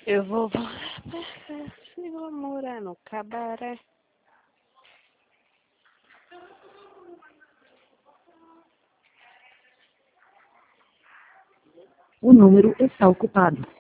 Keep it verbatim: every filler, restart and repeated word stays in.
Eu vou voltar, se vou morar no cabaré. O número está ocupado.